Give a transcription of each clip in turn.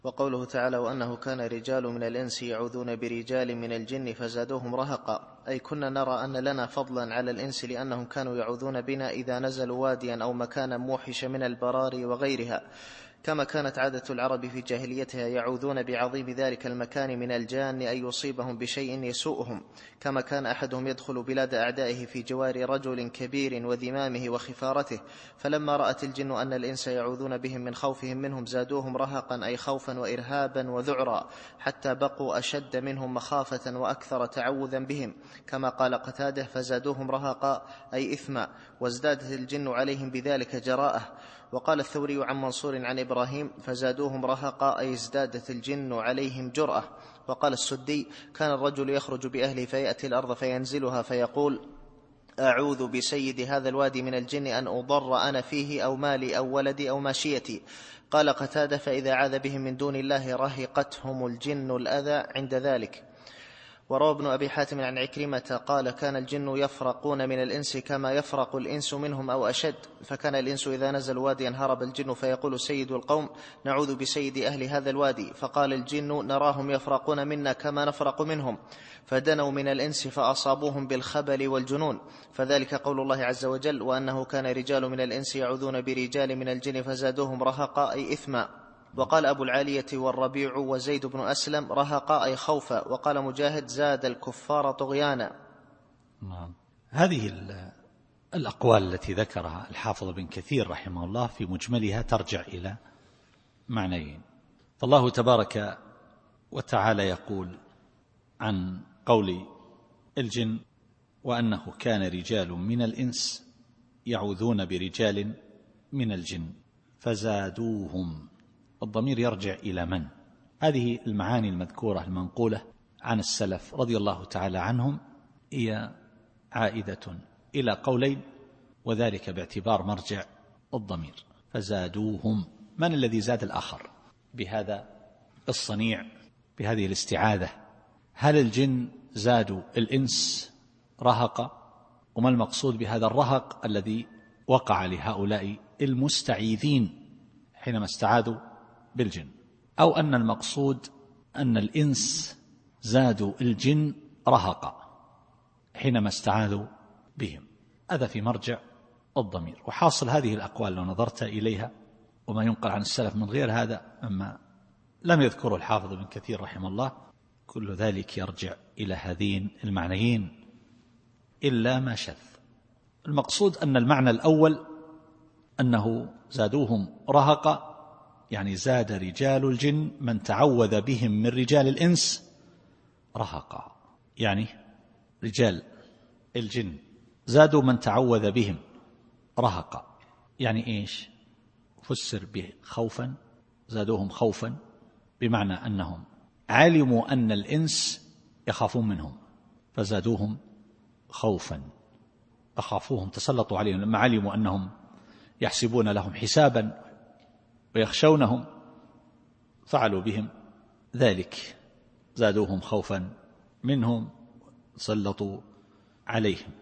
وقوله تعالى: وأنه كان رجال من الإنس يعوذون برجال من الجن فزادوهم رهقا، أي كنا نرى أن لنا فضلا على الإنس لأنهم كانوا يعوذون بنا إذا نزلوا واديا أو مكانا موحش من البراري وغيرها، كما كانت عادة العرب في جاهليتها يعوذون بعظيم ذلك المكان من الجان أن يصيبهم بشيء يسوءهم، كما كان أحدهم يدخل بلاد أعدائه في جوار رجل كبير وذمامه وخفارته، فلما رأت الجن أن الإنس يعوذون بهم من خوفهم منهم زادوهم رهقا، أي خوفا وإرهابا وذعرا، حتى بقوا أشد منهم مخافة وأكثر تعوذا بهم، كما قال قتادة: فزادوهم رهقا أي إثما، وازدادت الجن عليهم بذلك جراءة. وقال الثوري عن منصور عن إبراهيم: فزادوهم رهقا أي ازدادت الجن عليهم جرأة. وقال السدي: كان الرجل يخرج بأهله فيأتي الأرض فينزلها فيقول: أعوذ بسيد هذا الوادي من الجن أن أضر أنا فيه أو مالي أو ولدي أو ماشيتي. قال قتادة: فإذا عاذ بهم من دون الله رهقتهم الجن الأذى عند ذلك. وروى ابن أبي حاتم عن عكرمة قال: كان الجن يفرقون من الإنس كما يفرق الإنس منهم أو أشد، فكان الإنس إذا نزل واديا هرب الجن فيقول سيد القوم: نعوذ بسيد أهل هذا الوادي، فقال الجن: نراهم يفرقون منا كما نفرق منهم، فدنوا من الإنس فأصابوهم بالخبل والجنون، فذلك قول الله عز وجل: وأنه كان رجال من الإنس يعوذون برجال من الجن فزادوهم رهقا أي إثما. وقال أبو العالية والربيع وزيد بن أسلم: رهقا أي خوفا. وقال مجاهد: زاد الكفار طغيانا. هذه الأقوال التي ذكرها الحافظ بن كثير رحمه الله في مجملها ترجع إلى معنيين. فالله تبارك وتعالى يقول عن قول الجن: وأنه كان رجال من الإنس يعوذون برجال من الجن فزادوهم. الضمير يرجع إلى من؟ هذه المعاني المذكورة المنقولة عن السلف رضي الله تعالى عنهم هي عائدة إلى قولين، وذلك باعتبار مرجع الضمير. فزادوهم، من الذي زاد الآخر بهذا الصنيع، بهذه الاستعاذة؟ هل الجن زادوا الإنس رهقا؟ وما المقصود بهذا الرهق الذي وقع لهؤلاء المستعيذين حينما استعاذوا بالجن؟ أو أن المقصود أن الإنس زادوا الجن رهقا حينما استعاذوا بهم؟ هذا في مرجع الضمير. وحاصل هذه الأقوال لو نظرت إليها وما ينقل عن السلف من غير هذا أما لم يذكره الحافظ بن كثير رحمه الله، كل ذلك يرجع إلى هذين المعنيين إلا ما شذ. المقصود أن المعنى الأول أنه زادوهم رهقا، يعني زاد رجال الجن من تعوذ بهم من رجال الإنس رهقا، يعني رجال الجن زادوا من تعوذ بهم رهقا. يعني إيش؟ فسر به خوفا، زادوهم خوفا بمعنى أنهم علموا أن الإنس يخافون منهم فزادوهم خوفا، أخافوهم، تسلطوا عليهم لما علموا أنهم يحسبون لهم حسابا ويخشونهم فعلوا بهم ذلك، زادوهم خوفا منهم سلطوا عليهم.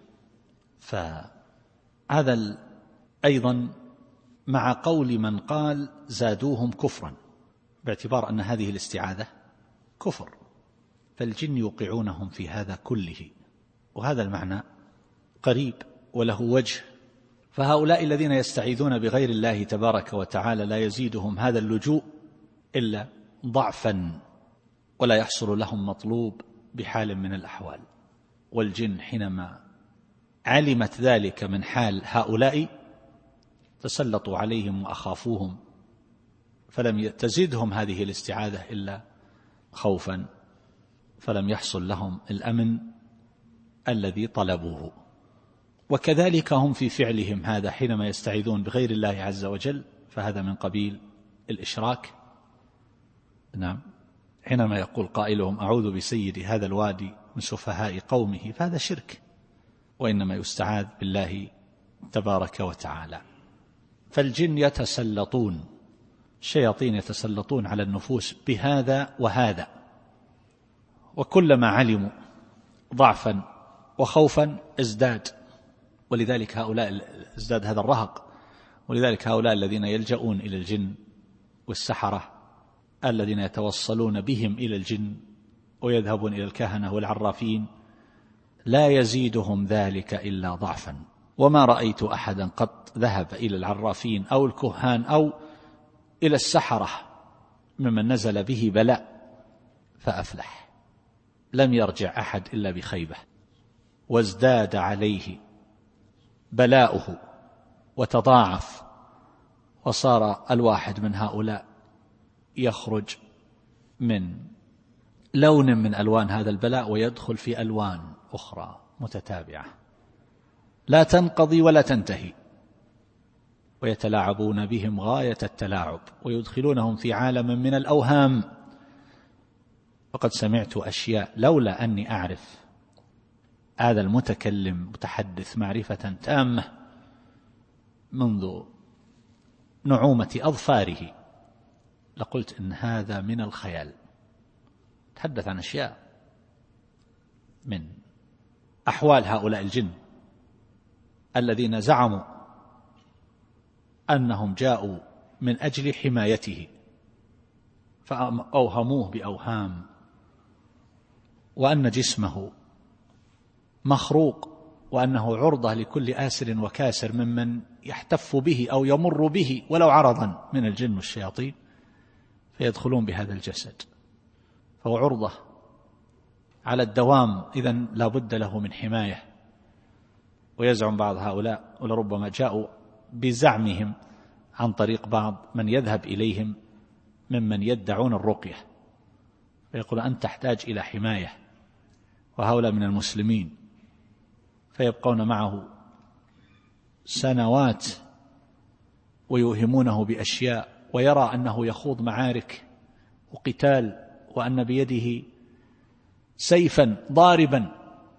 فهذا أيضا مع قول من قال زادوهم كفرا، باعتبار أن هذه الاستعاذة كفر، فالجن يوقعونهم في هذا كله، وهذا المعنى قريب وله وجه. فهؤلاء الذين يستعيذون بغير الله تبارك وتعالى لا يزيدهم هذا اللجوء إلا ضعفا، ولا يحصل لهم مطلوب بحال من الأحوال. والجن حينما علمت ذلك من حال هؤلاء تسلطوا عليهم وأخافوهم، فلم تزدهم هذه الاستعاذة إلا خوفا، فلم يحصل لهم الأمن الذي طلبوه. وكذلك هم في فعلهم هذا حينما يستعيذون بغير الله عز وجل، فهذا من قبيل الإشراك. نعم، حينما يقول قائلهم أعوذ بسيد هذا الوادي من سفهاء قومه، فهذا شرك، وإنما يستعاذ بالله تبارك وتعالى. فالجن يتسلطون، الشياطين يتسلطون على النفوس بهذا وهذا، وكلما علموا ضعفا وخوفا ازداد، ولذلك هؤلاء ازداد هذا الرهق. ولذلك هؤلاء الذين يلجؤون إلى الجن والسحرة الذين يتوصلون بهم إلى الجن ويذهبون إلى الكهنة والعرافين لا يزيدهم ذلك إلا ضعفا. وما رأيت أحدا قط ذهب إلى العرافين أو الكهان أو إلى السحرة ممن نزل به بلاء فأفلح، لم يرجع أحد إلا بخيبة، وازداد عليه بلاؤه وتضاعف، وصار الواحد من هؤلاء يخرج من لون من ألوان هذا البلاء ويدخل في ألوان أخرى متتابعة لا تنقضي ولا تنتهي، ويتلاعبون بهم غاية التلاعب ويدخلونهم في عالم من الأوهام. وقد سمعت أشياء لولا أني أعرف هذا المتكلم متحدث معرفة تامة منذ نعومة أظفاره لقلت إن هذا من الخيال. تحدث عن أشياء من أحوال هؤلاء الجن الذين زعموا أنهم جاءوا من أجل حمايته فأوهموه بأوهام، وأن جسمه مخروق، وأنه عرضة لكل آسر وكاسر ممن يحتف به أو يمر به ولو عرضا من الجن والشياطين فيدخلون بهذا الجسد، فهو عرضة على الدوام، إذن لا بد له من حماية. ويزعم بعض هؤلاء ولربما جاءوا بزعمهم عن طريق بعض من يذهب إليهم ممن يدعون الرقية، فيقول أنت تحتاج إلى حماية، وهؤلاء من المسلمين، فيبقون معه سنوات ويوهمونه بأشياء، ويرى أنه يخوض معارك وقتال وأن بيده سيفا ضاربا،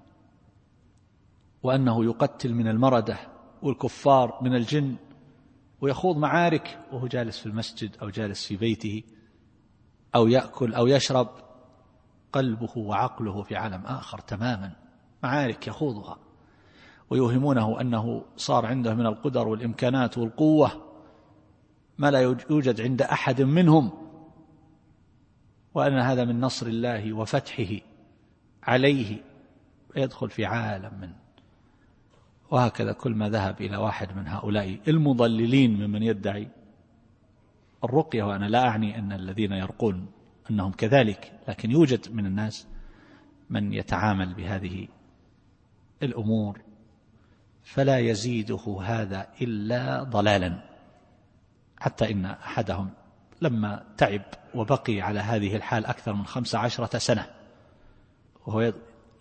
وأنه يقتل من المردة والكفار من الجن ويخوض معارك وهو جالس في المسجد أو جالس في بيته أو يأكل أو يشرب، قلبه وعقله في عالم آخر تماما، معارك يخوضها، ويوهمونه أنه صار عنده من القدر والإمكانات والقوة ما لا يوجد عند أحد منهم، وأن هذا من نصر الله وفتحه عليه، يدخل في عالم من. وهكذا كل ما ذهب إلى واحد من هؤلاء المضللين ممن يدعي الرقية، وأنا لا أعني أن الذين يرقون أنهم كذلك، لكن يوجد من الناس من يتعامل بهذه الأمور فلا يزيده هذا إلا ضلالا، حتى إن أحدهم لما تعب وبقي على هذه الحال أكثر من 15 سنة وهو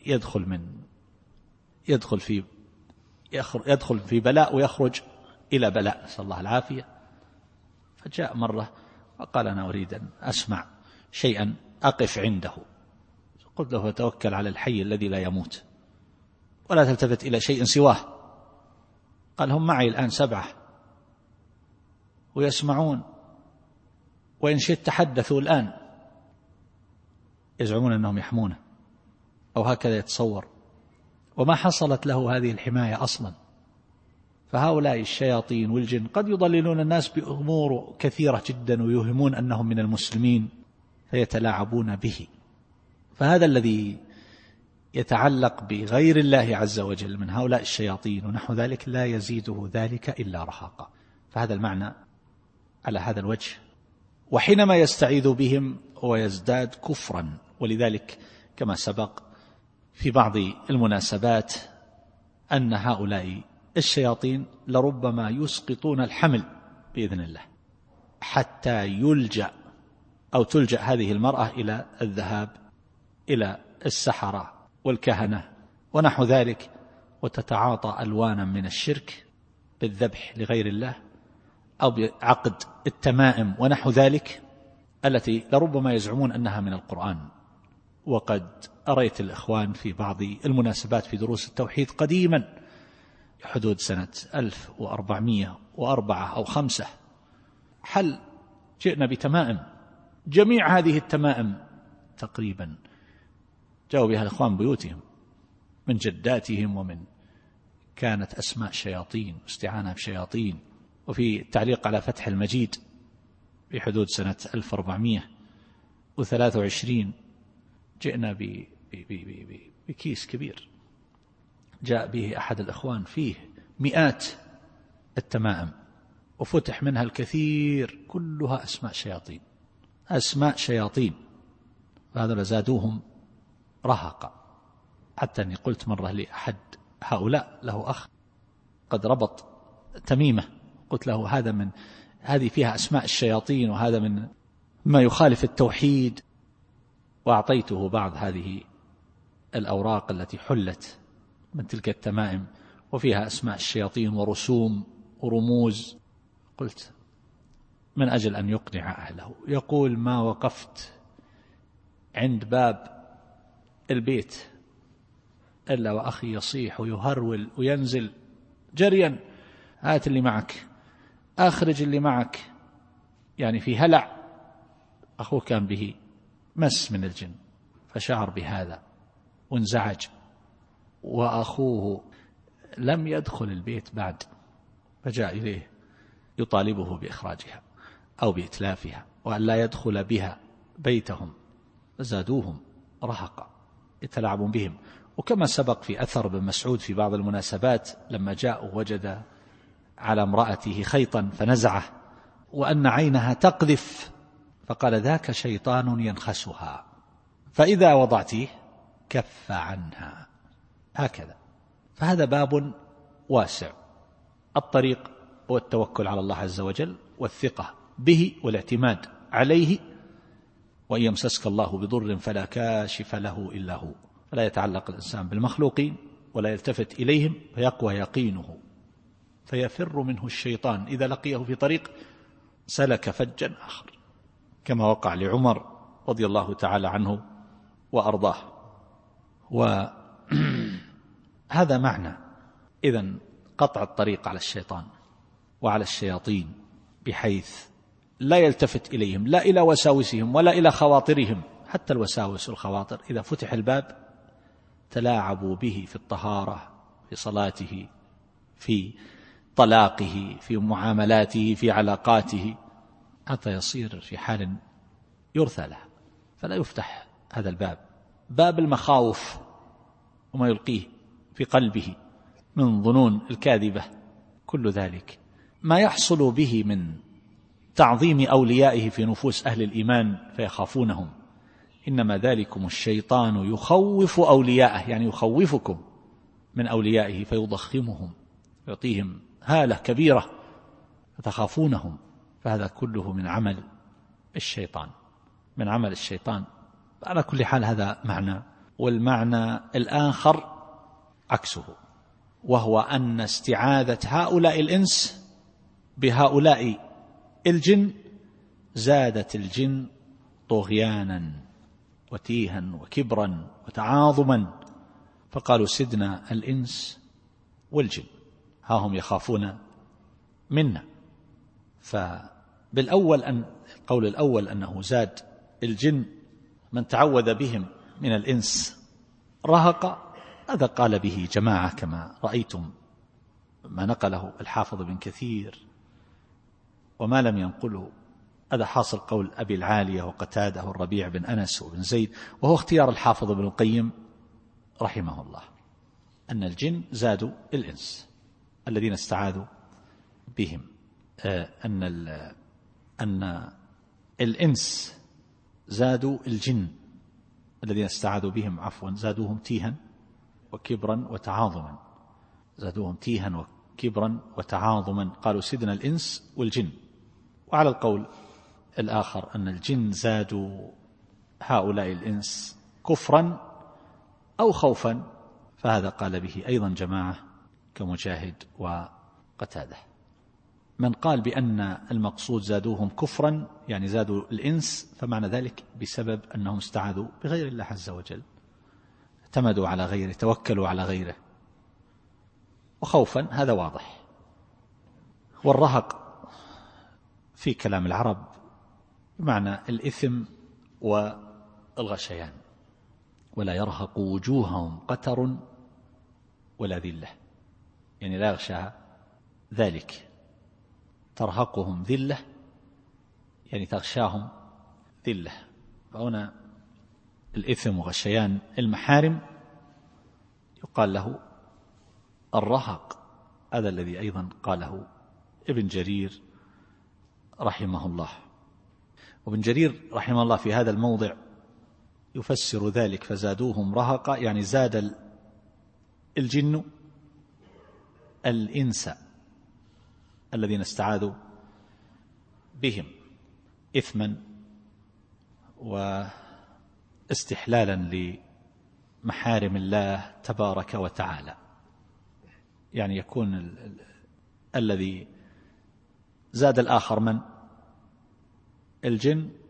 يدخل في بلاء ويخرج إلى بلاء، نسأل الله العافية. فجاء مرة وقال أنا أريد أن أسمع شيئا أقف عنده، قلت له توكل على الحي الذي لا يموت ولا تلتفت إلى شيء سواه. قال هم معي الآن 7 ويسمعون، وإن شئت تحدثوا الآن، يزعمون أنهم يحمونه أو هكذا يتصور، وما حصلت له هذه الحماية أصلا. فهؤلاء الشياطين والجن قد يضللون الناس بأمور كثيرة جدا ويوهمون أنهم من المسلمين فيتلاعبون به. فهذا الذي يتعلق بغير الله عز وجل من هؤلاء الشياطين ونحو ذلك لا يزيده ذلك إلا رهاقا. فهذا المعنى على هذا الوجه. وحينما يستعيذ بهم ويزداد كفرا، ولذلك كما سبق في بعض المناسبات أن هؤلاء الشياطين لربما يسقطون الحمل بإذن الله حتى يلجأ أو تلجأ هذه المرأة إلى الذهاب إلى السحرة والكهنة ونحو ذلك، وتتعاطى ألوانا من الشرك بالذبح لغير الله أو بعقد التمائم ونحو ذلك، التي لربما يزعمون أنها من القرآن. وقد أريت الإخوان في بعض المناسبات في دروس التوحيد قديما حدود سنة 1404 أو 5 حل جئنا بتمائم، جميع هذه التمائم تقريبا جاءوا بها الإخوان بيوتهم من جداتهم، ومن كانت أسماء شياطين واستعانة بشياطين. وفي التعليق على فتح المجيد في حدود سنة 1400 23 جئنا بكيس كبير جاء به أحد الإخوان فيه مئات التمائم، وفتح منها الكثير، كلها أسماء شياطين. هذا لزادوهم رهقا، حتى أني قلت مرة لأحد هؤلاء له أخ قد ربط تميمة، قلت له هذه فيها أسماء الشياطين، وهذا من ما يخالف التوحيد. وأعطيته بعض هذه الأوراق التي حلت من تلك التمائم وفيها أسماء الشياطين ورسوم ورموز. قلت من أجل أن يقنع أهله، يقول ما وقفت عند باب البيت إلا وأخي يصيح ويهرول وينزل جريا: هات اللي معك، أخرج اللي معك، يعني في هلع. أخوه كان به مس من الجن فشعر بهذا وانزعج، وأخوه لم يدخل البيت بعد، فجاء إليه يطالبه بإخراجها أو بإتلافها وأن لا يدخل بها بيتهم. زادوهم رهقا يتلاعبون بهم. وكما سبق في أثر بن مسعود في بعض المناسبات لما جاء وجد على امرأته خيطا فنزعه وأن عينها تقذف، فقال: ذاك شيطان ينخسها، فإذا وضعتيه كف عنها، هكذا. فهذا باب واسع. الطريق هو التوكل على الله عز وجل والثقة به والاعتماد عليه. وإن يمسسك الله بضر فلا كاشف له إلا هو، فلا يتعلق الإنسان بالمخلوقين ولا يلتفت إليهم، فيقوى يقينه، فيفر منه الشيطان إذا لقيه في طريق سلك فجا آخر، كما وقع لعمر رضي الله تعالى عنه وأرضاه. وهذا معنى إذن قطع الطريق على الشيطان وعلى الشياطين، بحيث لا يلتفت إليهم، لا إلى وساوسهم ولا إلى خواطرهم. حتى الوساوس والخواطر إذا فتح الباب تلاعبوا به في الطهارة، في صلاته، في طلاقه، في معاملاته، في علاقاته، حتى يصير في حال يرثى له. فلا يفتح هذا الباب، باب المخاوف وما يلقيه في قلبه من ظنون الكاذبة. كل ذلك ما يحصل به من تعظيم أوليائه في نفوس أهل الإيمان فيخافونهم، إنما ذلكم الشيطان يخوف أوليائه، يعني يخوفكم من أوليائه فيضخمهم، يعطيهم هالة كبيرة فتخافونهم. فهذا كله من عمل الشيطان، من عمل الشيطان. على كل حال هذا معنى. والمعنى الآخر عكسه، وهو أن استعاذة هؤلاء الإنس بهؤلاء الجن زادت الجن طغيانا وتيها وكبرا وتعاظما، فقالوا سدنا الإنس والجن، ها هم يخافون منا. فبالأول القول الأول أنه زاد الجن، من تعوذ بهم من الإنس رهق، هذا قال به جماعة كما رأيتم ما نقله الحافظ بن كثير وما لم ينقله. هذا حاصل قول أبي العالية وقتاده والربيع بن أنس وبن زيد، وهو اختيار الحافظ بن القيم رحمه الله، أن الجن زادوا الإنس الذين استعاذوا بهم، أن الإنس زادوا الجن الذين استعاذوا بهم، عفوا، زادوهم تيها وكبرا وتعاظما، زادوهم تيها وكبرا وتعاظما، قالوا سدنا الإنس والجن. وعلى القول الآخر أن الجن زادوا هؤلاء الإنس كفرا أو خوفا، فهذا قال به أيضا جماعة كمجاهد وقتاده. من قال بأن المقصود زادوهم كفرا يعني زادوا الإنس، فمعنى ذلك بسبب أنهم استعاذوا بغير الله عز وجل، اعتمدوا على غيره، توكلوا على غيره. وخوفا هذا واضح. والرهق في كلام العرب بمعنى الإثم والغشيان. ولا يرهق وجوههم قتر ولا ذلة، يعني لا يغشى ذلك. ترهقهم ذلة يعني تغشاهم ذلة، فهنا الإثم وغشيان المحارم يقال له الرهق، هذا الذي أيضا قاله ابن جرير رحمه الله. وابن جرير رحمه الله في هذا الموضع يفسر ذلك فزادوهم رهقا، يعني زاد الجن الإنس الذين استعاذوا بهم إثما واستحلالا لمحارم الله تبارك وتعالى. يعني يكون الذي زاد الآخر من الجن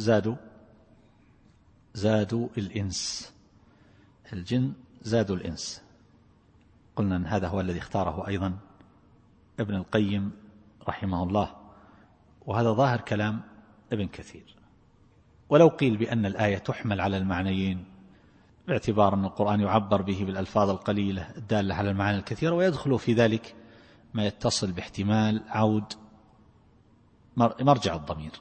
زادوا الإنس، الجن زادوا الإنس. قلنا أن هذا هو الذي اختاره أيضا ابن القيم رحمه الله، وهذا ظاهر كلام ابن كثير. ولو قيل بأن الآية تحمل على المعنيين باعتبار أن القرآن يعبر به بالألفاظ القليلة الدالة على المعاني الكثيرة، ويدخل في ذلك ما يتصل باحتمال عود مرجع الضمير،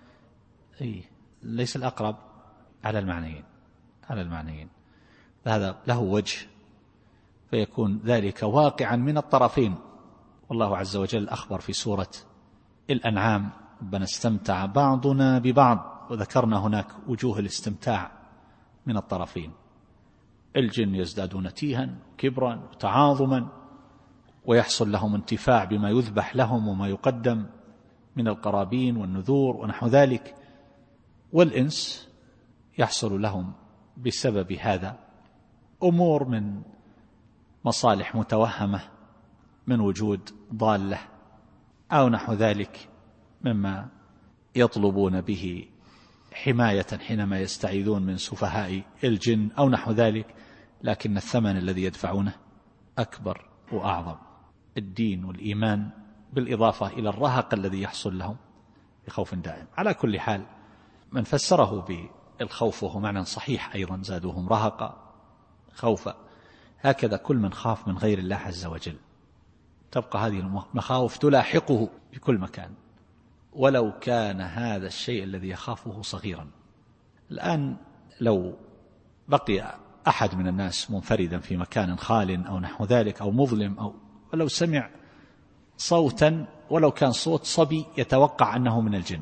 ليس الأقرب على المعنيين، هذا له وجه، فيكون ذلك واقعا من الطرفين. والله عز وجل أخبر في سورة الأنعام: ربنا استمتع بعضنا ببعض، وذكرنا هناك وجوه الاستمتاع من الطرفين. الجن يزدادون تيها كبرا وتعاظما، ويحصل لهم انتفاع بما يذبح لهم وما يقدم من القرابين والنذور ونحو ذلك، والإنس يحصل لهم بسبب هذا أمور من مصالح متوهمة من وجود ضالة أو نحو ذلك مما يطلبون به حماية حينما يستعيذون من سفهاء الجن أو نحو ذلك، لكن الثمن الذي يدفعونه أكبر وأعظم، الدين والإيمان، بالإضافة إلى الرهق الذي يحصل لهم بخوف دائم. على كل حال من فسره بالخوف وهو معنى صحيح أيضا، زادوهم رهقا خوفا، هكذا كل من خاف من غير الله عز وجل تبقى هذه المخاوف تلاحقه في كل مكان، ولو كان هذا الشيء الذي يخافه صغيرا. الآن لو بقي أحد من الناس منفردا في مكان خال أو نحو ذلك أو مظلم، أو ولو سمع صوتا ولو كان صوت صبي يتوقع أنه من الجن،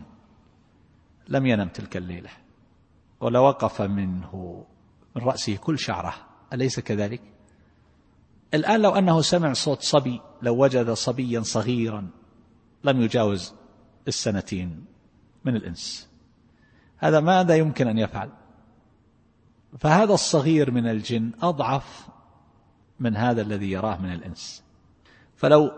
لم ينم تلك الليلة، ولوقف منه من رأسه كل شعره، أليس كذلك؟ الآن لو أنه سمع صوت صبي، لو وجد صبيا صغيرا لم يجاوز 2 من الإنس، هذا ماذا يمكن أن يفعل؟ فهذا الصغير من الجن أضعف من هذا الذي يراه من الإنس. فلو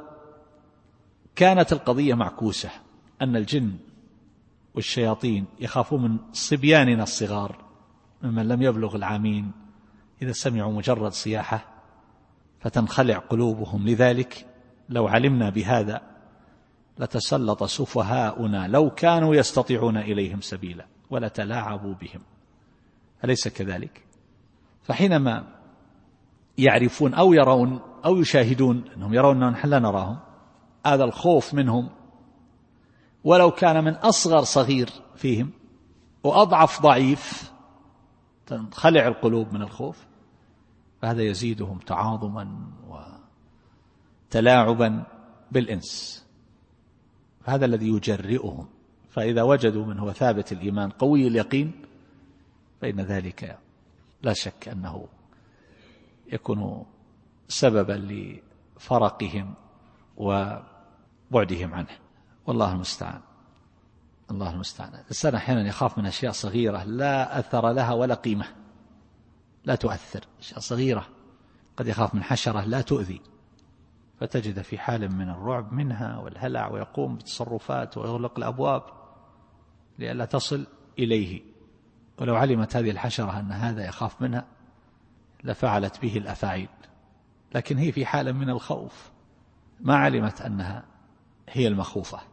كانت القضية معكوسة، أن الجن والشياطين يخافون من صبياننا الصغار ممن لم يبلغ العامين إذا سمعوا مجرد صياحة فتنخلع قلوبهم، لذلك لو علمنا بهذا لتسلط سفهاؤنا لو كانوا يستطيعون إليهم سبيلا ولتلاعبوا بهم، أليس كذلك؟ فحينما يعرفون أو يرون أو يشاهدون أنهم يرون نحن لا نراهم، هذا الخوف منهم ولو كان من أصغر صغير فيهم وأضعف ضعيف تنخلع القلوب من الخوف، فهذا يزيدهم تعاظما وتلاعبا بالإنس، هذا الذي يجرئهم. فإذا وجدوا من هو ثابت الإيمان قوي اليقين فإن ذلك لا شك أنه يكون سببا لفرقهم وبعدهم عنه، والله المستعان. الله المستعان. الإنسان أحيانا يخاف من أشياء صغيرة لا أثر لها ولا قيمة، لا تؤثر، أشياء صغيرة، قد يخاف من حشرة لا تؤذي فتجد في حال من الرعب منها والهلع، ويقوم بتصرفات ويغلق الأبواب لئلا تصل إليه، ولو علمت هذه الحشرة أن هذا يخاف منها لفعلت به الأفاعيل، لكن هي في حال من الخوف ما علمت أنها هي المخوفة،